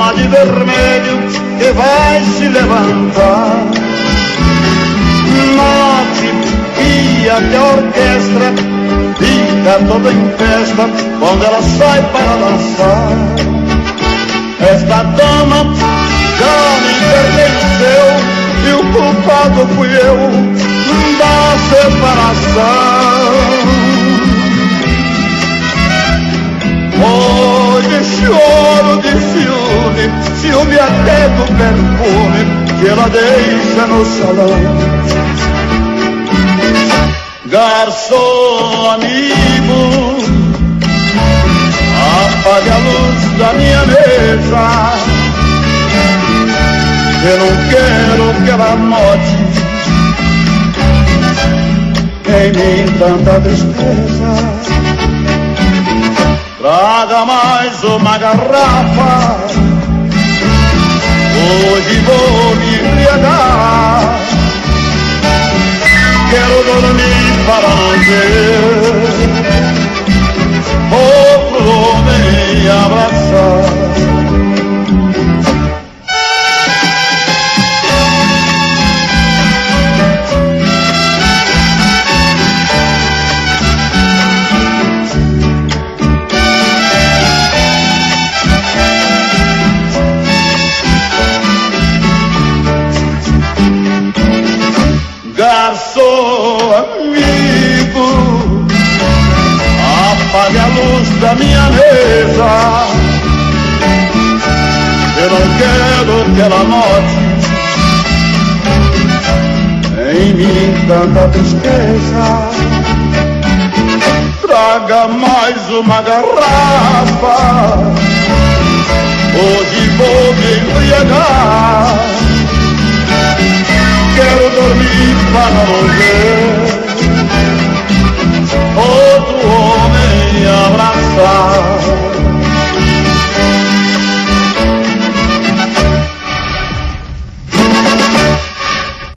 chama de vermelho que vai se levantar. Note que até a orquestra fica toda em festa quando ela sai para dançar. Esta dama já me pertenceu e o culpado fui eu da separação. Hoje choro de ciúme, ciúme até do perfume que ela deixa no salão. Garçom amigo, apague a luz da minha mesa. Eu não quero que ela note em mim tanta tristeza. Traga mais uma garrafa, hoje vou me embriagar. Quero dormir para não ver outro homem abraçar. Garçom amigo, apague a luz da minha mesa. Eu não quero que ela note em mim tanta tristeza. Traga mais uma garrafa, hoje vou me embriagar. Quero dormir para não ver